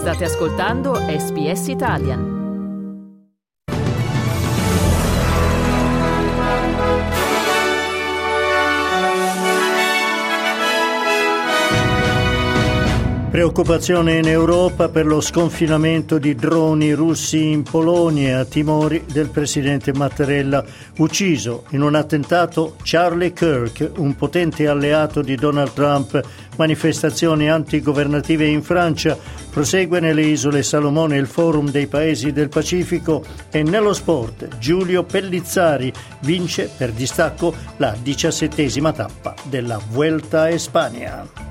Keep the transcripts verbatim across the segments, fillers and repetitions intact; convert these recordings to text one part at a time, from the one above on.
State ascoltando S B S Italian. Preoccupazione in Europa per lo sconfinamento di droni russi in Polonia, timori del presidente Mattarella. Ucciso in un attentato Charlie Kirk, un potente alleato di Donald Trump. Manifestazioni antigovernative in Francia. Prosegue nelle isole Salomone il forum dei paesi del Pacifico. E nello sport Giulio Pellizzari vince per distacco la diciassettesima tappa della Vuelta a España.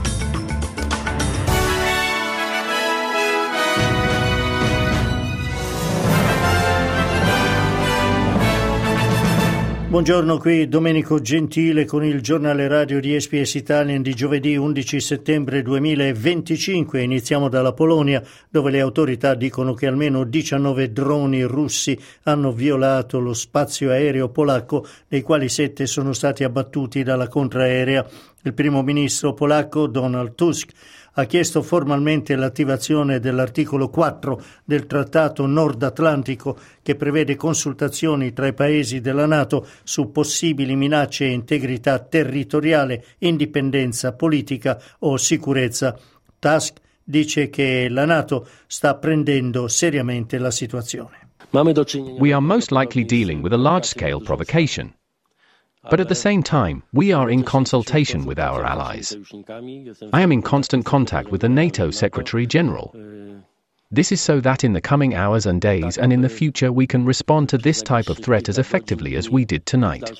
Buongiorno, qui Domenico Gentile con il giornale radio di S B S Italian di giovedì undici settembre duemilaventicinque. Iniziamo dalla Polonia, dove le autorità dicono che almeno diciannove droni russi hanno violato lo spazio aereo polacco, dei quali sette sono stati abbattuti dalla contraerea. Il primo ministro polacco Donald Tusk ha chiesto formalmente l'attivazione dell'articolo quattro del Trattato Nord Atlantico, che prevede consultazioni tra i paesi della NATO su possibili minacce e integrità territoriale, indipendenza politica o sicurezza. Tusk dice che la NATO sta prendendo seriamente la situazione. We are most likely dealing with a large-scale provocation. But at the same time, we are in consultation with our allies. I am in constant contact with the NATO Secretary General. This is so that in the coming hours and days and in the future we can respond to this type of threat as effectively as we did tonight.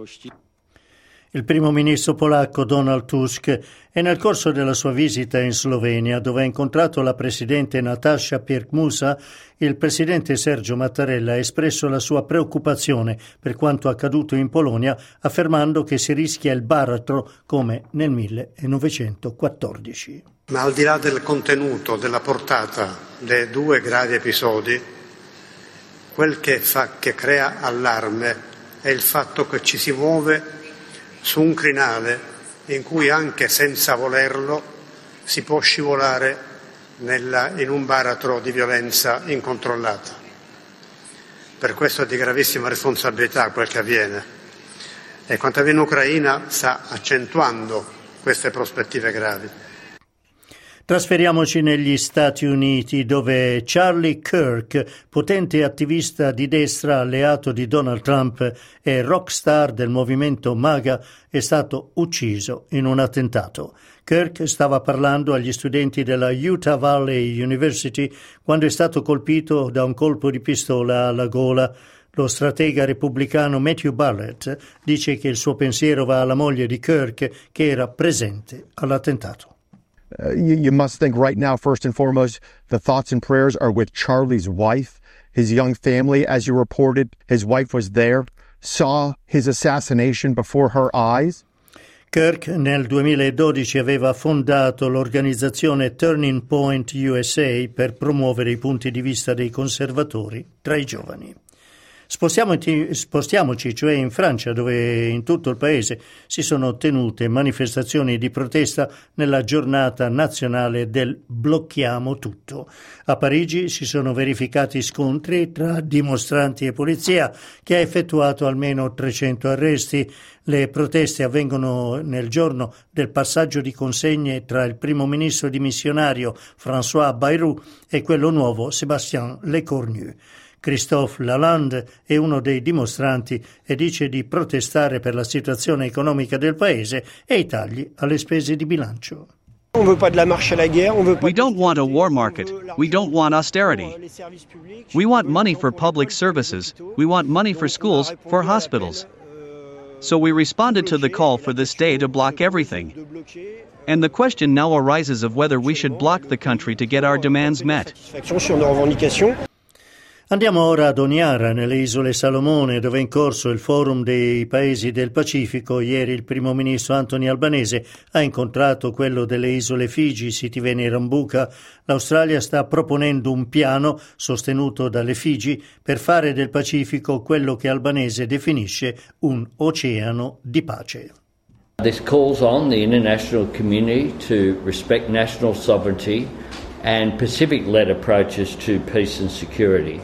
Il primo ministro polacco Donald Tusk è nel corso della sua visita in Slovenia, dove ha incontrato la presidente Nataša Pirc-Musa. Il presidente Sergio Mattarella ha espresso la sua preoccupazione per quanto accaduto in Polonia, affermando che si rischia il baratro come nel millenovecentoquattordici. Ma al di là del contenuto, della portata dei due gravi episodi, quel che fa, che crea allarme è il fatto che ci si muove su un crinale in cui anche senza volerlo si può scivolare nella, in un baratro di violenza incontrollata. Per questo è di gravissima responsabilità quel che avviene e quanto avviene in Ucraina sta accentuando queste prospettive gravi. Trasferiamoci negli Stati Uniti, dove Charlie Kirk, potente attivista di destra alleato di Donald Trump e rockstar del movimento MAGA, è stato ucciso in un attentato. Kirk stava parlando agli studenti della Utah Valley University quando è stato colpito da un colpo di pistola alla gola. Lo stratega repubblicano Matthew Barrett dice che il suo pensiero va alla moglie di Kirk, che era presente all'attentato. Uh, you, you must think right now, first and foremost, the thoughts and prayers are with Charlie's wife, his young family. As you reported, his wife was there, saw his assassination before her eyes. Kirk nel duemiladodici aveva fondato l'organizzazione Turning Point U S A per promuovere i punti di vista dei conservatori tra i giovani. Spostiamoci, spostiamoci cioè in Francia, dove in tutto il paese si sono tenute manifestazioni di protesta nella giornata nazionale del Blocchiamo Tutto. A Parigi si sono verificati scontri tra dimostranti e polizia, che ha effettuato almeno trecento arresti. Le proteste avvengono nel giorno del passaggio di consegne tra il primo ministro dimissionario François Bayrou e quello nuovo Sébastien Lecornu. Christophe Lalande è uno dei dimostranti e dice di protestare per la situazione economica del paese e i tagli alle spese di bilancio. We don't want a war market. We don't want austerity. We want money for public services. We want money for schools, for hospitals. So we responded to the call for this day to block everything. And the question now arises of whether we should block the country to get our demands met. Andiamo ora ad Honiara, nelle isole Salomone, dove è in corso il forum dei paesi del Pacifico. Ieri il primo ministro Anthony Albanese ha incontrato quello delle isole Figi, Sitiveni e Rambuca. L'Australia sta proponendo un piano sostenuto dalle Figi per fare del Pacifico quello che Albanese definisce un oceano di pace. This calls on the international community to respect national sovereignty and Pacific-led approaches to peace and security.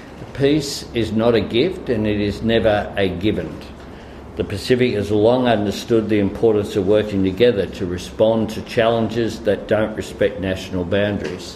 Peace is not a gift and it is never a given. The Pacific has long understood the importance of working together to respond to challenges that don't respect national boundaries.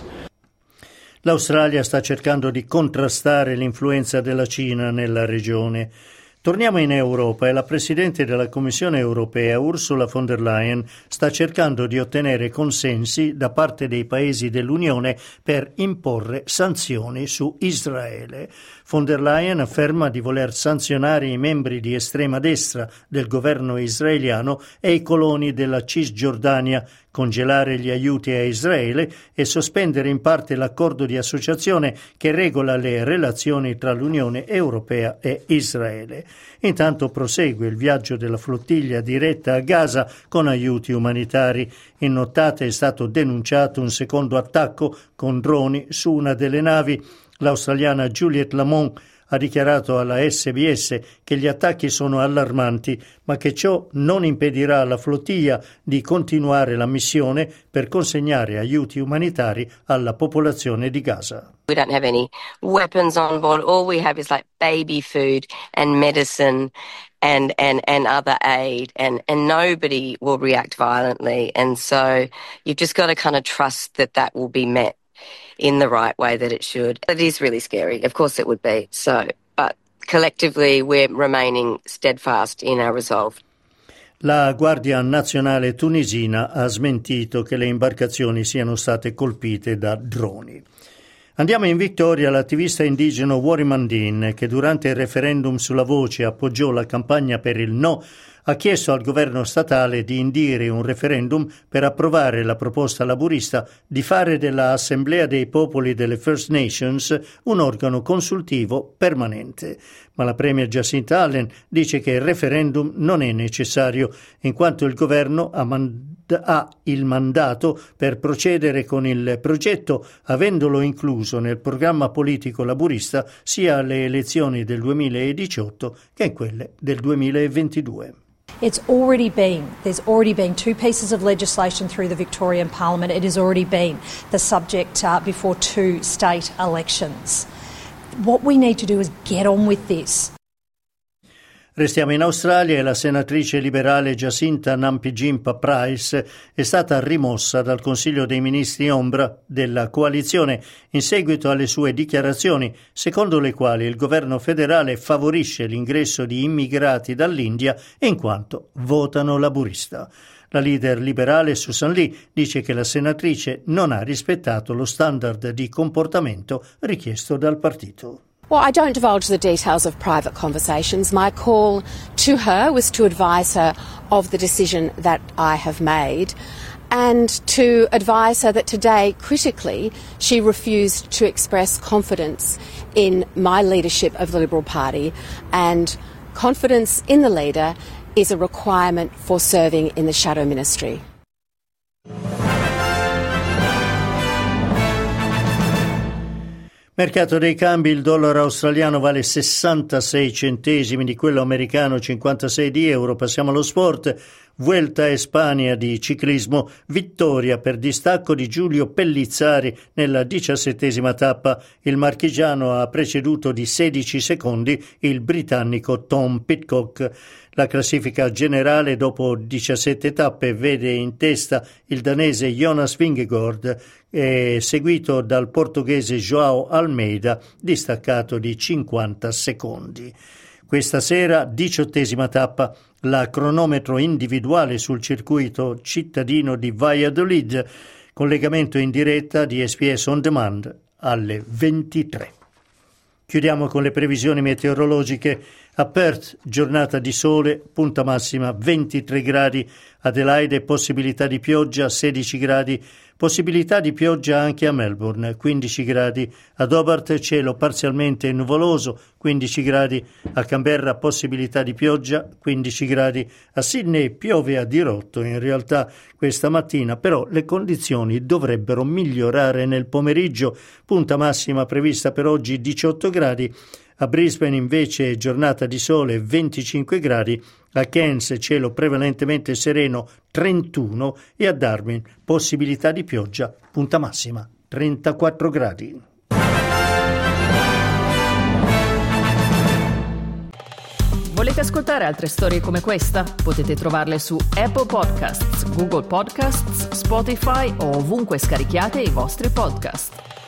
L'Australia sta cercando di contrastare l'influenza della Cina nella regione. Torniamo in Europa e la Presidente della Commissione europea, Ursula von der Leyen, sta cercando di ottenere consensi da parte dei paesi dell'Unione per imporre sanzioni su Israele. Von der Leyen afferma di voler sanzionare i membri di estrema destra del governo israeliano e i coloni della Cisgiordania, congelare gli aiuti a Israele e sospendere in parte l'accordo di associazione che regola le relazioni tra l'Unione Europea e Israele. Intanto prosegue il viaggio della flottiglia diretta a Gaza con aiuti umanitari. In nottata è stato denunciato un secondo attacco con droni su una delle navi. L'australiana Juliette Lamont ha dichiarato alla S B S che gli attacchi sono allarmanti, ma che ciò non impedirà alla flottiglia di continuare la missione per consegnare aiuti umanitari alla popolazione di Gaza. We don't have any weapons on board. All we have is like baby food and medicine and and and other aid, and and nobody will react violently, and so you've just got to kind of trust that that will be met in the right way that it should. It is really scary. Of course it would be. So, but collectively we're remaining steadfast in our resolve. La Guardia Nazionale tunisina ha smentito che le imbarcazioni siano state colpite da droni. Andiamo in Victoria. L'attivista indigeno Warri Mundine, che durante il referendum sulla voce appoggiò la campagna per il no, ha chiesto al governo statale di indire un referendum per approvare la proposta laburista di fare della Assemblea dei Popoli delle First Nations un organo consultivo permanente. Ma la premier Jacinta Allen dice che il referendum non è necessario, in quanto il governo ha, mand- ha il mandato per procedere con il progetto, avendolo incluso nel programma politico laburista sia alle elezioni del duemiladiciotto che in quelle del duemilaventidue. It's already been, there's already been two pieces of legislation through the Victorian Parliament. It has already been the subject uh, before two state elections. What we need to do is get on with this. Restiamo in Australia e la senatrice liberale Jacinta Nampijinpa Price è stata rimossa dal Consiglio dei Ministri ombra della coalizione in seguito alle sue dichiarazioni, secondo le quali il governo federale favorisce l'ingresso di immigrati dall'India in quanto votano laburista. La leader liberale Susan Lee dice che la senatrice non ha rispettato lo standard di comportamento richiesto dal partito. Well, I don't divulge the details of private conversations. My call to her was to advise her of the decision that I have made and to advise her that today, critically, she refused to express confidence in my leadership of the Liberal Party, and confidence in the leader is a requirement for serving in the shadow ministry. Mercato dei cambi: il dollaro australiano vale sessantasei centesimi di quello americano, cinquantasei di euro. Passiamo allo sport. Vuelta a Espania di ciclismo, vittoria per distacco di Giulio Pellizzari nella diciassettesima tappa. Il marchigiano ha preceduto di sedici secondi il britannico Tom Pidcock. La classifica generale dopo diciassette tappe vede in testa il danese Jonas Vingegaard, e seguito dal portoghese João Almeida, distaccato di cinquanta secondi. Questa sera, diciottesima tappa, la cronometro individuale sul circuito cittadino di Valladolid, collegamento in diretta di S B S On Demand alle ventitré. Chiudiamo con le previsioni meteorologiche. A Perth, giornata di sole, punta massima ventitré gradi. Adelaide, possibilità di pioggia sedici gradi. Possibilità di pioggia anche a Melbourne, quindici gradi. Ad Hobart, cielo parzialmente nuvoloso, quindici gradi. A Canberra, possibilità di pioggia, quindici gradi. A Sydney piove a dirotto in realtà questa mattina, però le condizioni dovrebbero migliorare nel pomeriggio. Punta massima prevista per oggi diciotto gradi. A Brisbane invece giornata di sole venticinque gradi, a Cairns cielo prevalentemente sereno trentuno e a Darwin possibilità di pioggia, punta massima trentaquattro gradi. Volete ascoltare altre storie come questa? Potete trovarle su Apple Podcasts, Google Podcasts, Spotify o ovunque scarichiate i vostri podcast.